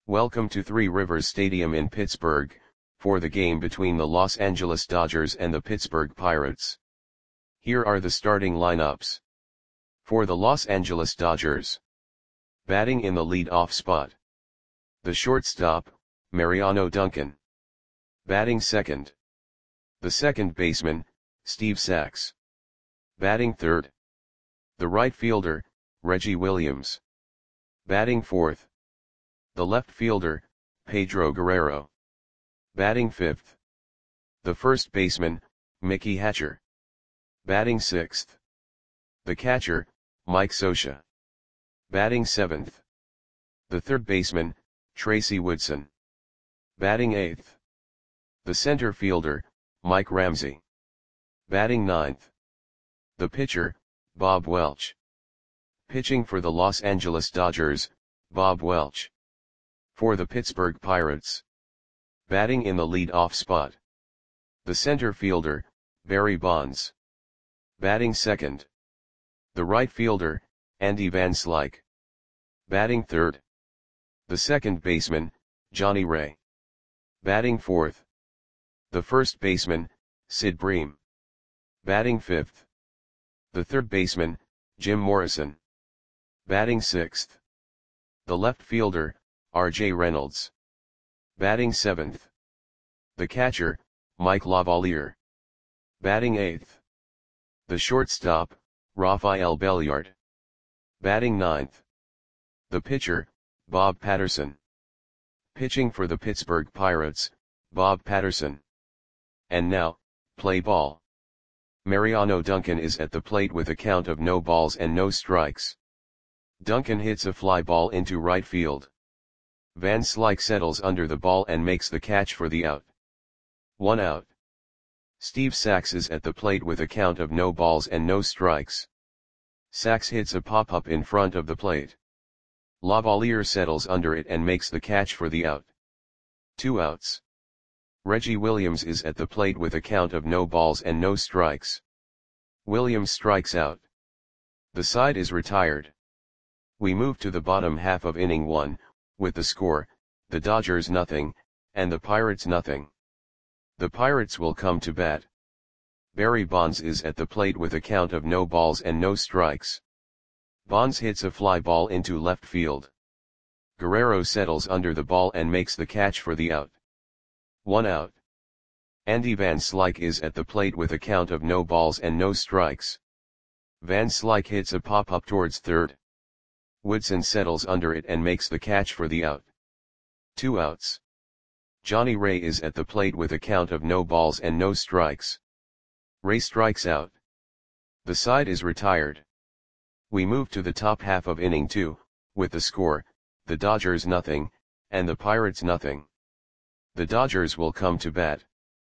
Welcome to Three Rivers Stadium in Pittsburgh, for the game between the Los Angeles Dodgers and the Pittsburgh Pirates. Here are the starting lineups. For the Los Angeles Dodgers. Batting in the lead-off spot. The shortstop, Mariano Duncan. Batting second. The second baseman, Steve Sax. Batting third. The right fielder, Reggie Williams. Batting fourth. The left fielder, Pedro Guerrero. Batting fifth. The first baseman, Mickey Hatcher. Batting sixth. The catcher, Mike Scioscia. Batting seventh. The third baseman, Tracy Woodson. Batting eighth. The center fielder, Mike Ramsey. Batting ninth. The pitcher, Bob Welch. Pitching for the Los Angeles Dodgers, Bob Welch. For the Pittsburgh Pirates. Batting in the lead-off spot. The center fielder, Barry Bonds. Batting second. The right fielder, Andy Van Slyke. Batting third. The second baseman, Johnny Ray. Batting fourth. The first baseman, Sid Bream. Batting fifth. The third baseman, Jim Morrison. Batting sixth. The left fielder, R.J. Reynolds. Batting seventh. The catcher, Mike Lavalier. Batting eighth. The shortstop, Rafael Belliard. Batting ninth. The pitcher, Bob Patterson. Pitching for the Pittsburgh Pirates, Bob Patterson. And now, play ball. Mariano Duncan is at the plate with a count of no balls and no strikes. Duncan hits a fly ball into right field. Van Slyke settles under the ball and makes the catch for the out. 1 out. Steve Sax is at the plate with a count of no balls and no strikes. Sax hits a pop-up in front of the plate. Lavalier settles under it and makes the catch for the out. 2 outs. Reggie Williams is at the plate with a count of no balls and no strikes. Williams strikes out. The side is retired. We move to the bottom half of inning 1, with the score, the Dodgers nothing, and the Pirates nothing. The Pirates will come to bat. Barry Bonds is at the plate with a count of no balls and no strikes. Bonds hits a fly ball into left field. Guerrero settles under the ball and makes the catch for the out. 1 out. Andy Van Slyke is at the plate with a count of no balls and no strikes. Van Slyke hits a pop-up towards third. Woodson settles under it and makes the catch for the out. 2 outs. Johnny Ray is at the plate with a count of no balls and no strikes. Ray strikes out. The side is retired. We move to the top half of inning 2, with the score, the Dodgers nothing, and the Pirates nothing. The Dodgers will come to bat.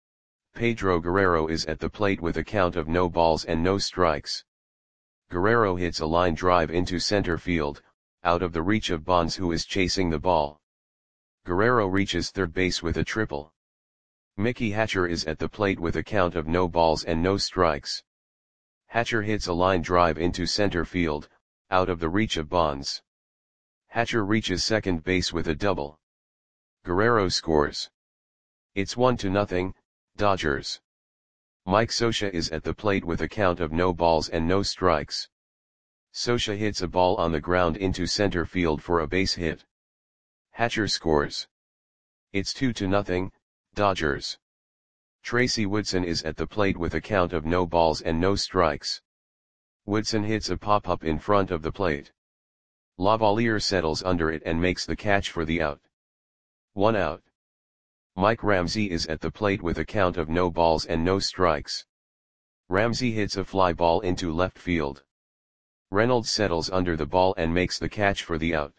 Pedro Guerrero is at the plate with a count of no balls and no strikes. Guerrero hits a line drive into center field, out of the reach of Bonds, who is chasing the ball. Guerrero reaches third base with a triple. Mickey Hatcher is at the plate with a count of no balls and no strikes. Hatcher hits a line drive into center field, out of the reach of Bonds. Hatcher reaches second base with a double. Guerrero scores. It's 1-0, Dodgers. Mike Scioscia is at the plate with a count of no balls and no strikes. Scioscia hits a ball on the ground into center field for a base hit. Hatcher scores. It's 2-0, Dodgers. Tracy Woodson is at the plate with a count of no balls and no strikes. Woodson hits a pop-up in front of the plate. Lavalier settles under it and makes the catch for the out. 1 out. Mike Ramsey is at the plate with a count of no balls and no strikes. Ramsey hits a fly ball into left field. Reynolds settles under the ball and makes the catch for the out.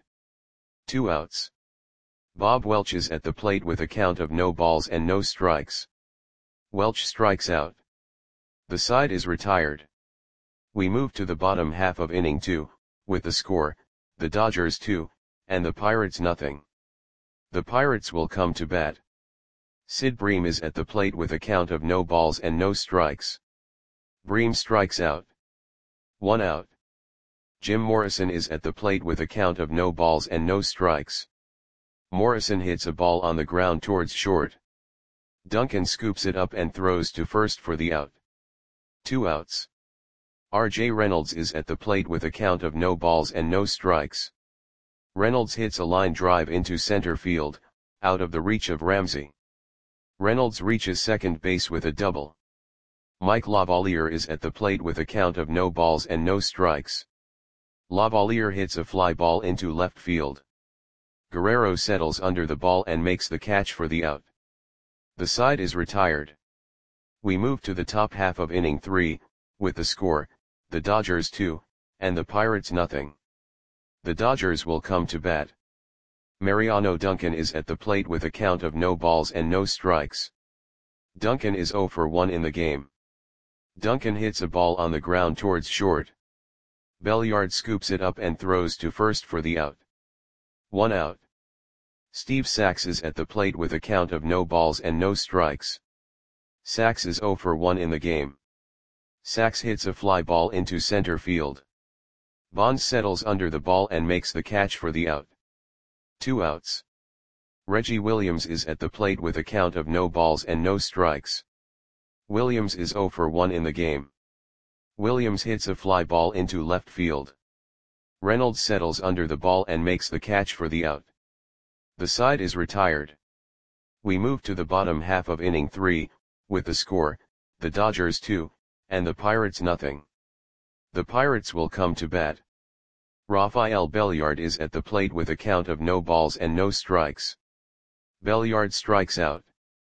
2 outs. Bob Welch is at the plate with a count of no balls and no strikes. Welch strikes out. The side is retired. We move to the bottom half of inning 2, with the score, the Dodgers 2, and the Pirates nothing. The Pirates will come to bat. Sid Bream is at the plate with a count of no balls and no strikes. Bream strikes out. 1 out. Jim Morrison is at the plate with a count of no balls and no strikes. Morrison hits a ball on the ground towards short. Duncan scoops it up and throws to first for the out. 2 outs. R.J. Reynolds is at the plate with a count of no balls and no strikes. Reynolds hits a line drive into center field, out of the reach of Ramsey. Reynolds reaches second base with a double. Mike Lavalier is at the plate with a count of no balls and no strikes. Lavalier hits a fly ball into left field. Guerrero settles under the ball and makes the catch for the out. The side is retired. We move to the top half of inning 3, with the score, the Dodgers 2, and the Pirates nothing. The Dodgers will come to bat. Mariano Duncan is at the plate with a count of no balls and no strikes. Duncan is 0 for 1 in the game. Duncan hits a ball on the ground towards short. Belliard scoops it up and throws to first for the out. 1 out. Steve Sax is at the plate with a count of no balls and no strikes. Sax is 0 for 1 in the game. Sax hits a fly ball into center field. Bonds settles under the ball and makes the catch for the out. 2 outs. Reggie Williams is at the plate with a count of no balls and no strikes. Williams is 0 for 1 in the game. Williams hits a fly ball into left field. Reynolds settles under the ball and makes the catch for the out. The side is retired. We move to the bottom half of inning 3, with the score, the Dodgers 2, and the Pirates nothing. The Pirates will come to bat. Rafael Belliard is at the plate with a count of no balls and no strikes. Belliard strikes out.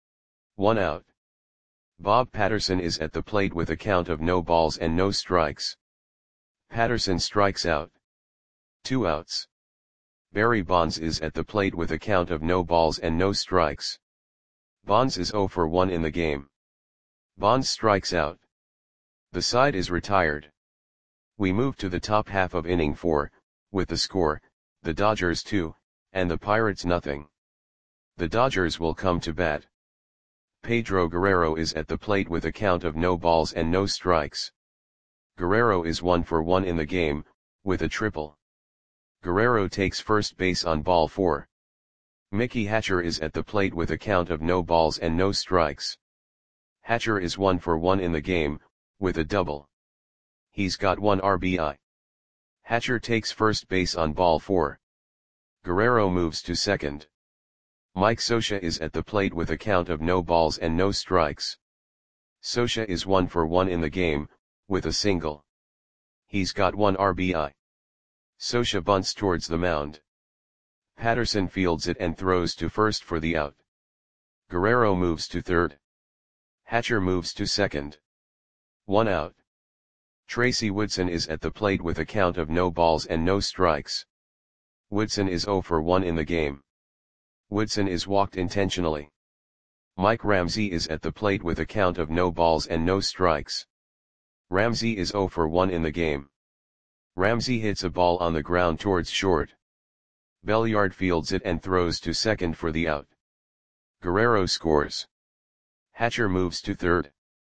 1 out. Bob Patterson is at the plate with a count of no balls and no strikes. Patterson strikes out. 2 outs. Barry Bonds is at the plate with a count of no balls and no strikes. Bonds is 0 for 1 in the game. Bonds strikes out. The side is retired. We move to the top half of inning 4, with the score, the Dodgers 2, and the Pirates nothing. The Dodgers will come to bat. Pedro Guerrero is at the plate with a count of no balls and no strikes. Guerrero is 1 for 1 in the game, with a triple. Guerrero takes first base on ball 4. Mickey Hatcher is at the plate with a count of no balls and no strikes. Hatcher is 1 for 1 in the game, with a double. He's got 1 RBI. Hatcher takes first base on ball 4. Guerrero moves to second. Mike Scioscia is at the plate with a count of no balls and no strikes. Scioscia is 1 for 1 in the game, with a single. He's got 1 RBI. Scioscia bunts towards the mound. Patterson fields it and throws to first for the out. Guerrero moves to third. Hatcher moves to second. 1 out. Tracy Woodson is at the plate with a count of no balls and no strikes. Woodson is 0 for 1 in the game. Woodson is walked intentionally. Mike Ramsey is at the plate with a count of no balls and no strikes. Ramsey is 0 for 1 in the game. Ramsey hits a ball on the ground towards short. Belliard fields it and throws to second for the out. Guerrero scores. Hatcher moves to third.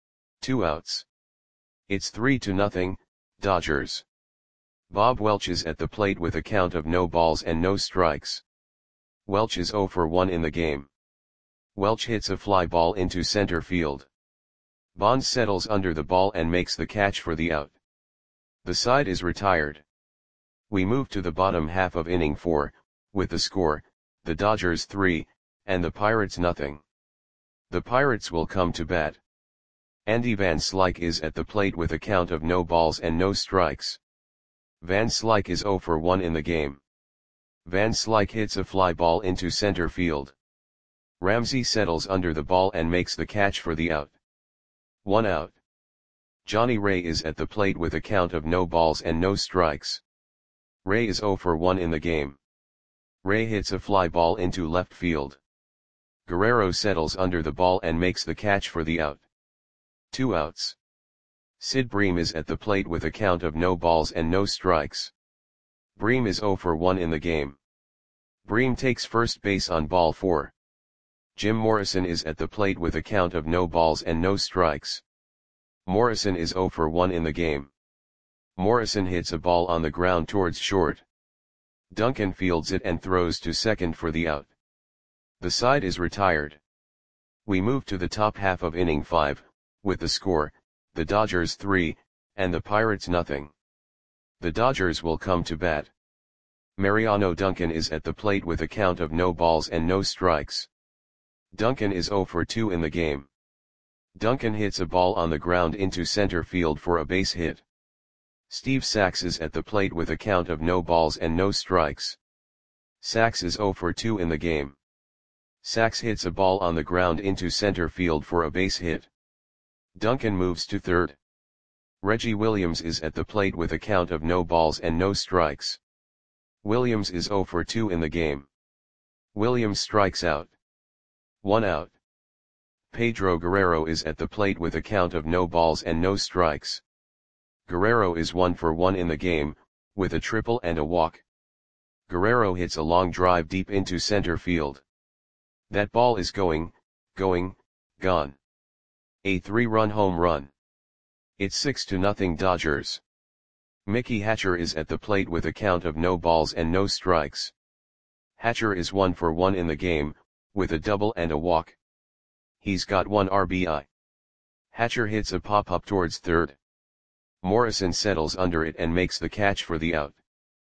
2 outs. It's 3-0, Dodgers. Bob Welch is at the plate with a count of no balls and no strikes. Welch is 0 for 1 in the game. Welch hits a fly ball into center field. Bonds settles under the ball and makes the catch for the out. The side is retired. We move to the bottom half of inning 4, with the score, the Dodgers 3, and the Pirates nothing. The Pirates will come to bat. Andy Van Slyke is at the plate with a count of no balls and no strikes. Van Slyke is 0 for 1 in the game. Van Slyke hits a fly ball into center field. Ramsey settles under the ball and makes the catch for the out. 1 out. Johnny Ray is at the plate with a count of no balls and no strikes. Ray is 0 for 1 in the game. Ray hits a fly ball into left field. Guerrero settles under the ball and makes the catch for the out. The side is retired. We move to the bottom half of inning 5, with the score, the Dodgers 3, and the Pirates nothing. The Dodgers will come to bat. Andy Van Slyke is at the plate with a count of no balls and no strikes. Van Slyke is 0 for 1 in the game. Van Slyke hits a fly ball into center field. Ramsey settles under the ball and makes the catch for the out. 1 out. Johnny Ray is at the plate with a count of no balls and no strikes. Ray hits a fly ball into left field. Guerrero settles under the ball and makes the catch for the out. Two outs. Sid Bream is at the plate with a count of no balls and no strikes. Bream is 0 for 1 in the game. Bream takes first base on ball 4. Jim Morrison is at the plate with a count of no balls and no strikes. Morrison is 0 for 1 in the game. Morrison hits a ball on the ground towards short. Duncan fields it and throws to second for the out. The side is retired. We move to the top half of inning 5, with the score, the Dodgers 3, and the Pirates nothing. The Dodgers will come to bat. Mariano Duncan is at the plate with a count of no balls and no strikes. Duncan is 0 for 2 in the game. Duncan hits a ball on the ground into center field for a base hit. Steve Sax is at the plate with a count of no balls and no strikes. Sax is 0 for 2 in the game. Sax hits a ball on the ground into center field for a base hit. Duncan moves to third. Reggie Williams is at the plate with a count of no balls and no strikes. Williams is 0 for 2 in the game. Williams strikes out. 1 out. Pedro Guerrero is at the plate with a count of no balls and no strikes. Guerrero is 1 for 1 in the game, with a triple and a walk. Guerrero hits a long drive deep into center field. That ball is gone. A 3-run home run. It's 6-0 Dodgers. Mickey Hatcher is at the plate with a count of no balls and no strikes. Hatcher is 1 for 1 in the game, with a double and a walk. He's got 1 RBI. Hatcher hits a pop-up towards third. Morrison settles under it and makes the catch for the out.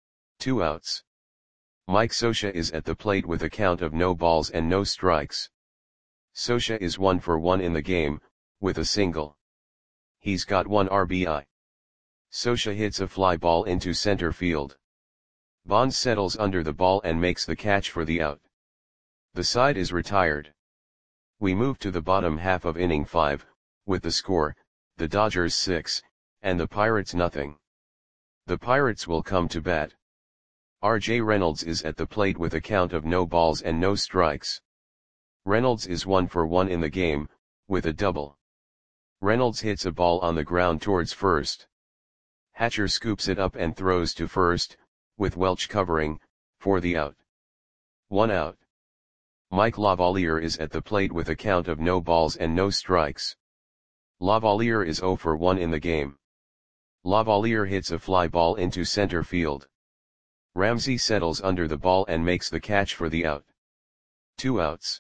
2 outs. Mike Scioscia is at the plate with a count of no balls and no strikes. Scioscia is 1 for 1 in the game, with a single. He's got 1 RBI. Scioscia hits a fly ball into center field. Bonds settles under the ball and makes the catch for the out. The side is retired. We move to the bottom half of inning 5, with the score, the Dodgers 6, and the Pirates nothing. The Pirates will come to bat. R.J. Reynolds is at the plate with a count of no balls and no strikes. Reynolds is 1 for 1 in the game, with a double. Reynolds hits a ball on the ground towards first. Hatcher scoops it up and throws to first, with Welch covering, for the out. 1 out. Mike Lavalier is at the plate with a count of no balls and no strikes. Lavalier is 0 for 1 in the game. Lavalier hits a fly ball into center field. Ramsey settles under the ball and makes the catch for the out. 2 outs.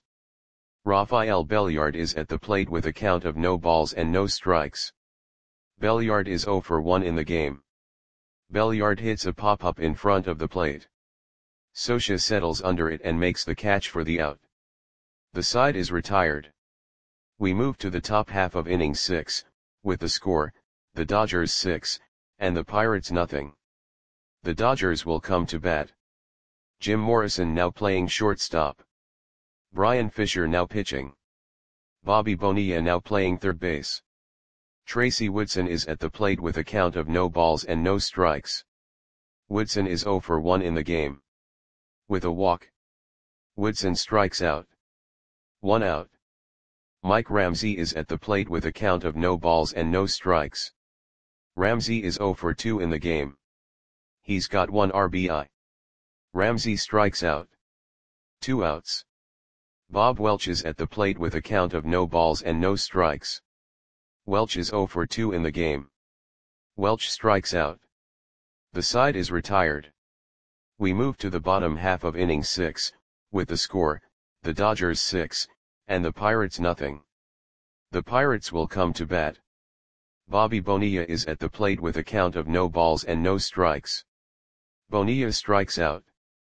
Rafael Belliard is at the plate with a count of no balls and no strikes. Belliard is 0 for 1 in the game. Belliard hits a pop-up in front of the plate. Scioscia settles under it and makes the catch for the out. The side is retired. We move to the top half of inning 6, with the score, the Dodgers 6, and the Pirates nothing. The Dodgers will come to bat. Jim Morrison now playing shortstop. Brian Fisher now pitching. Bobby Bonilla now playing third base. Tracy Woodson is at the plate with a count of no balls and no strikes. Woodson is 0 for 1 in the game. With a walk. Woodson strikes out. 1 out. Mike Ramsey is at the plate with a count of no balls and no strikes. Ramsey is 0 for 2 in the game. He's got 1 RBI. Ramsey strikes out. 2 outs. Bob Welch is at the plate with a count of no balls and no strikes. Welch is 0 for 2 in the game. Welch strikes out. The side is retired. We move to the bottom half of inning 6, with the score, the Dodgers 6, and the Pirates nothing. The Pirates will come to bat. Bobby Bonilla is at the plate with a count of no balls and no strikes. Bonilla strikes out.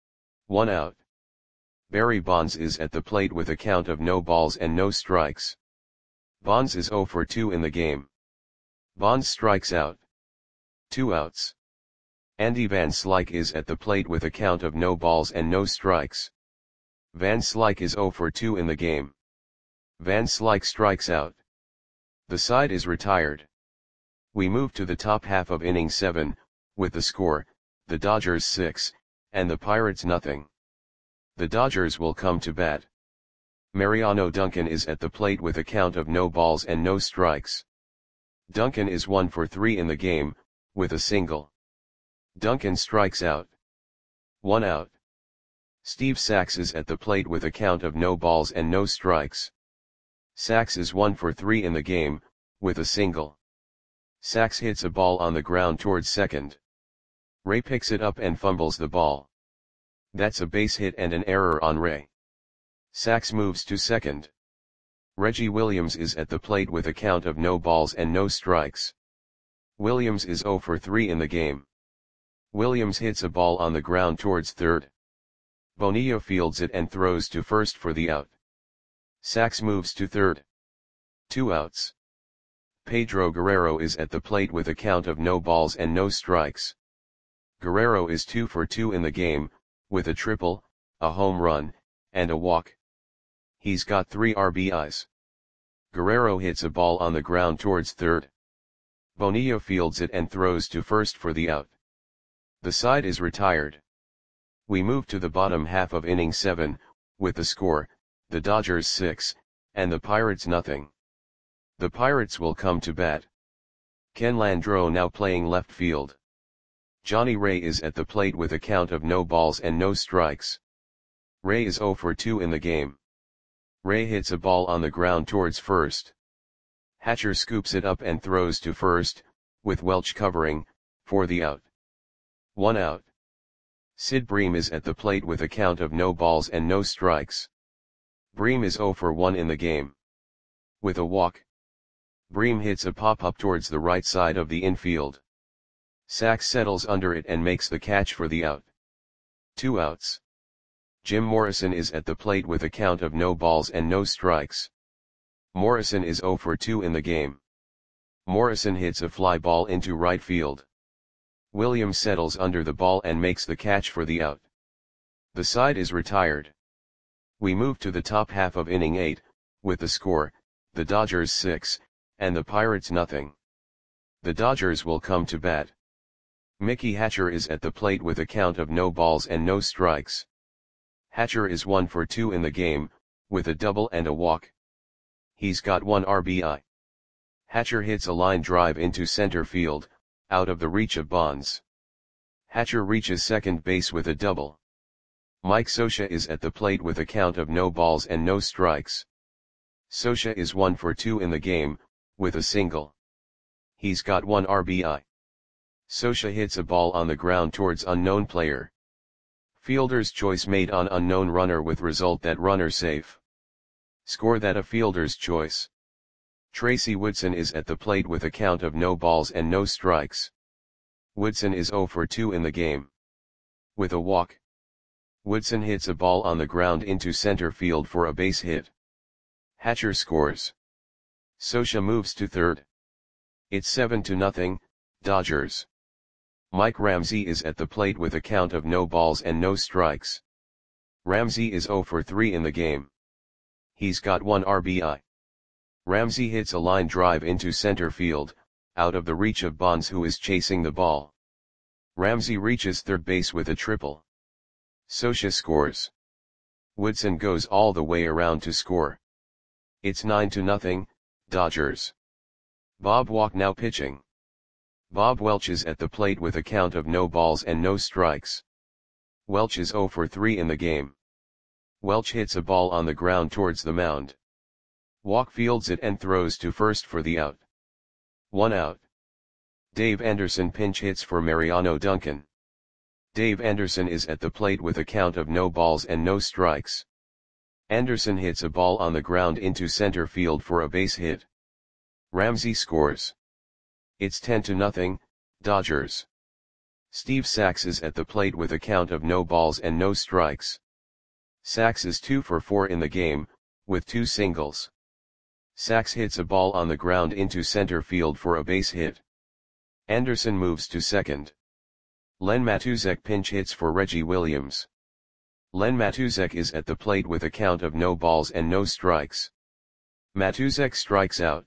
1 out. Barry Bonds is at the plate with a count of no balls and no strikes. Bonds is 0 for 2 in the game. Bonds strikes out. 2 outs. Andy Van Slyke is at the plate with a count of no balls and no strikes. Van Slyke is 0 for 2 in the game. Van Slyke strikes out. The side is retired. We move to the top half of inning 7, with the score, the Dodgers 6, and the Pirates nothing. The Dodgers will come to bat. Mariano Duncan is at the plate with a count of no balls and no strikes. Duncan is 1 for 3 in the game, with a single. Duncan strikes out. 1 out. Steve Sax is at the plate with a count of no balls and no strikes. Sax is 1 for 3 in the game, with a single. Sax hits a ball on the ground towards second. Ray picks it up and fumbles the ball. That's a base hit and an error on Ray. Sachs moves to second. Reggie Williams is at the plate with a count of no balls and no strikes. Williams is 0 for 3 in the game. Williams hits a ball on the ground towards third. Bonilla fields it and throws to first for the out. Sachs moves to third. 2 outs. Pedro Guerrero is at the plate with a count of no balls and no strikes. Guerrero is 2 for 2 in the game, with a triple, a home run, and a walk. He's got 3 RBIs. Guerrero hits a ball on the ground towards third. Bonilla fields it and throws to first for the out. The side is retired. We move to the bottom half of inning 7, with the score, the Dodgers 6, and the Pirates nothing. The Pirates will come to bat. Ken Landreau now playing left field. Johnny Ray is at the plate with a count of no balls and no strikes. Ray is 0 for 2 in the game. Ray hits a ball on the ground towards first. Hatcher scoops it up and throws to first, with Welch covering, for the out. 1 out. Sid Bream is at the plate with a count of no balls and no strikes. Bream is 0 for 1 in the game. With a walk. Bream hits a pop-up towards the right side of the infield. Sachs settles under it and makes the catch for the out. 2 outs. Jim Morrison is at the plate with a count of no balls and no strikes. Morrison is 0 for 2 in the game. Morrison hits a fly ball into right field. Williams settles under the ball and makes the catch for the out. The side is retired. We move to the top half of inning 8, with the score, the Dodgers 6, and the Pirates nothing. The Dodgers will come to bat. Mickey Hatcher is at the plate with a count of no balls and no strikes. Hatcher is 1 for 2 in the game, with a double and a walk. He's got 1 RBI. Hatcher hits a line drive into center field, out of the reach of Bonds. Hatcher reaches second base with a double. Mike Scioscia is at the plate with a count of no balls and no strikes. Scioscia is 1 for 2 in the game, with a single. He's got 1 RBI. Scioscia hits a ball on the ground towards unknown player. Fielder's choice made on unknown runner with result that runner safe. Score that a fielder's choice. Tracy Woodson is at the plate with a count of no balls and no strikes. Woodson is 0 for 2 in the game. With a walk. Woodson hits a ball on the ground into center field for a base hit. Hatcher scores. Scioscia moves to third. It's 7-0, Dodgers. Mike Ramsey is at the plate with a count of no balls and no strikes. Ramsey is 0 for 3 in the game. He's got 1 RBI. Ramsey hits a line drive into center field, out of the reach of Bonds who is chasing the ball. Ramsey reaches third base with a triple. Scioscia scores. Woodson goes all the way around to score. It's 9-0, Dodgers. Bob Walk now pitching. Bob Welch is at the plate with a count of no balls and no strikes. Welch is 0 for 3 in the game. Welch hits a ball on the ground towards the mound. Walk fields it and throws to first for the out. 1 out. Dave Anderson pinch hits for Mariano Duncan. Dave Anderson is at the plate with a count of no balls and no strikes. Anderson hits a ball on the ground into center field for a base hit. Ramsey scores. It's 10-0, Dodgers. Steve Sachs is at the plate with a count of no balls and no strikes. Sachs is 2 for 4 in the game, with 2 singles. Sachs hits a ball on the ground into center field for a base hit. Anderson moves to second. Len Matuzek pinch hits for Reggie Williams. Len Matuzek is at the plate with a count of no balls and no strikes. Matuzek strikes out.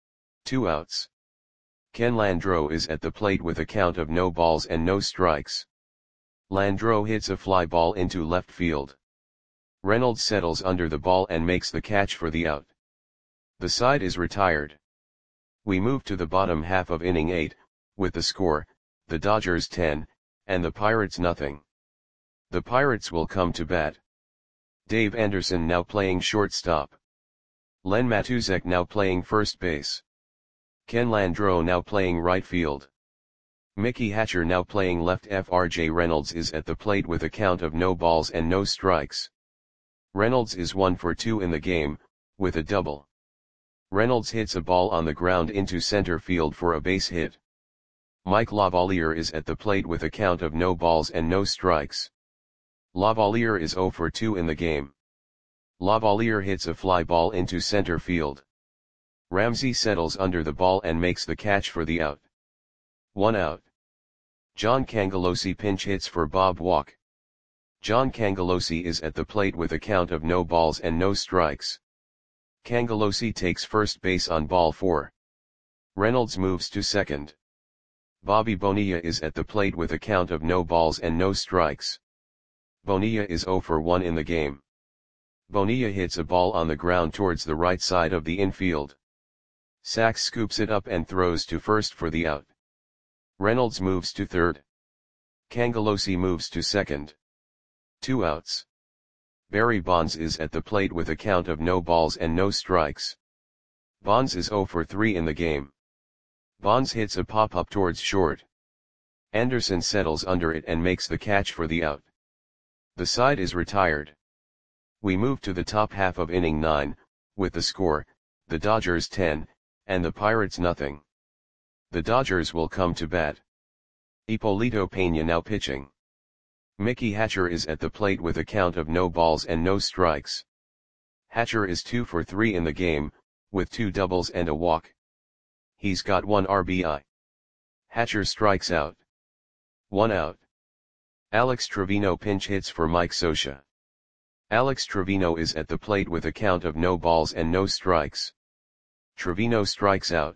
2 outs. Ken Landreau is at the plate with a count of no balls and no strikes. Landreau hits a fly ball into left field. Reynolds settles under the ball and makes the catch for the out. The side is retired. We move to the bottom half of inning 8, with the score, the Dodgers 10, and the Pirates nothing. The Pirates will come to bat. Dave Anderson now playing shortstop. Len Matuzek now playing first base. Ken Landreau now playing right field. Mickey Hatcher now playing left. FRJ Reynolds is at the plate with a count of no balls and no strikes. Reynolds is 1 for 2 in the game, with a double. Reynolds hits a ball on the ground into center field for a base hit. Mike Lavalier is at the plate with a count of no balls and no strikes. Lavalier is 0 for 2 in the game. Lavalier hits a fly ball into center field. Ramsey settles under the ball and makes the catch for the out. 1 out. John Cangelosi pinch hits for Bob Walk. John Cangelosi is at the plate with a count of no balls and no strikes. Cangelosi takes first base on ball 4. Reynolds moves to second. Bobby Bonilla is at the plate with a count of no balls and no strikes. Bonilla is 0 for 1 in the game. Bonilla hits a ball on the ground towards the right side of the infield. Sachs scoops it up and throws to first for the out. Reynolds moves to third. Cangelosi moves to second. 2 outs. Barry Bonds is at the plate with a count of no balls and no strikes. Bonds is 0 for 3 in the game. Bonds hits a pop-up towards short. Anderson settles under it and makes the catch for the out. The side is retired. We move to the top half of inning 9, with the score, the Dodgers 10, and the Pirates nothing. The Dodgers will come to bat. Hipólito Peña now pitching. Mickey Hatcher is at the plate with a count of no balls and no strikes. Hatcher is 2 for 3 in the game, with 2 doubles and a walk. He's got 1 RBI. Hatcher strikes out. 1 out. Alex Trevino pinch hits for Mike Scioscia. Alex Trevino is at the plate with a count of no balls and no strikes. Trevino strikes out.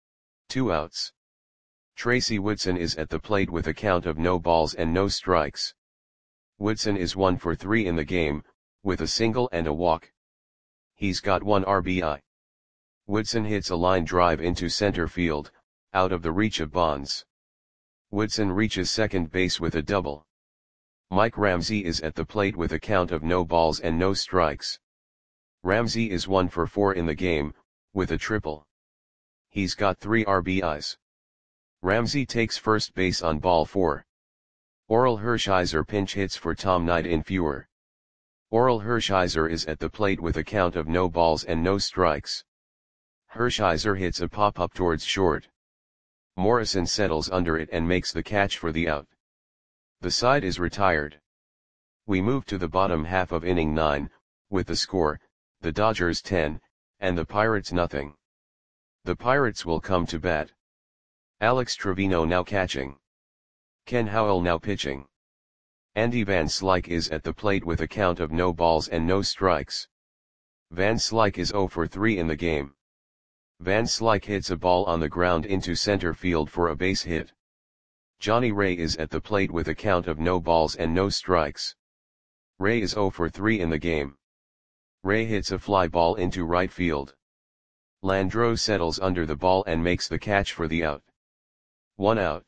2 outs. Tracy Woodson is at the plate with a count of no balls and no strikes. Woodson is 1 for 3 in the game, with a single and a walk. He's got 1 RBI. Woodson hits a line drive into center field, out of the reach of Bonds. Woodson reaches second base with a double. Mike Ramsey is at the plate with a count of no balls and no strikes. Ramsey is 1 for 4 in the game, with a triple. He's got 3 RBIs. Ramsey takes first base on ball 4. Orel Hershiser pinch hits for Tom Knight in Fewer. Orel Hershiser is at the plate with a count of no balls and no strikes. Hershiser hits a pop-up towards short. Morrison settles under it and makes the catch for the out. The side is retired. We move to the bottom half of inning 9, with the score, the Dodgers 10, and the Pirates nothing. The Pirates will come to bat. Alex Trevino now catching. Ken Howell now pitching. Andy Van Slyke is at the plate with a count of no balls and no strikes. Van Slyke is 0 for 3 in the game. Van Slyke hits a ball on the ground into center field for a base hit. Johnny Ray is at the plate with a count of no balls and no strikes. Ray is 0 for 3 in the game. Ray hits a fly ball into right field. Landreau settles under the ball and makes the catch for the out. 1 out.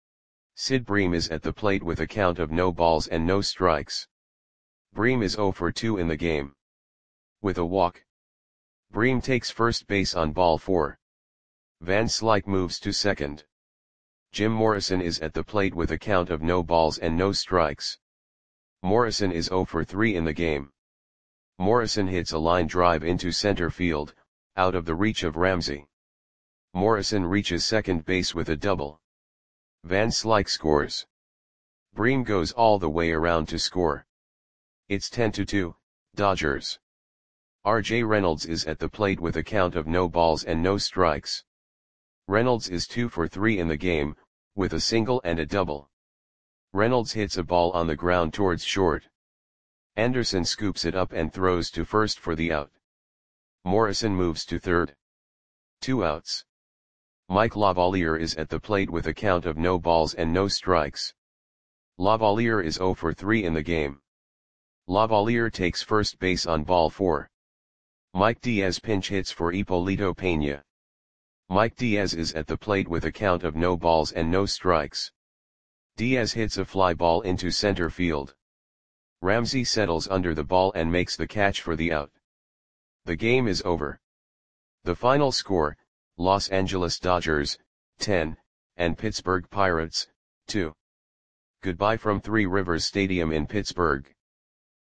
Sid Bream is at the plate with a count of no balls and no strikes. Bream is 0 for 2 in the game. With a walk. Bream takes first base on ball 4. Van Slyke moves to second. Jim Morrison is at the plate with a count of no balls and no strikes. Morrison is 0 for 3 in the game. Morrison hits a line drive into center field, out of the reach of Ramsey. Morrison reaches second base with a double. Van Slyke scores. Bream goes all the way around to score. It's 10-2, Dodgers. R.J. Reynolds is at the plate with a count of no balls and no strikes. Reynolds is 2 for 3 in the game, with a single and a double. Reynolds hits a ball on the ground towards short. Anderson scoops it up and throws to first for the out. Morrison moves to third. 2 outs. Mike Lavalier is at the plate with a count of no balls and no strikes. Lavalier is 0 for 3 in the game. Lavalier takes first base on ball 4. Mike Diaz pinch hits for Hipólito Peña. Mike Diaz is at the plate with a count of no balls and no strikes. Diaz hits a fly ball into center field. Ramsey settles under the ball and makes the catch for the out. The game is over. The final score, Los Angeles Dodgers, 10, and Pittsburgh Pirates, 2. Goodbye from Three Rivers Stadium in Pittsburgh.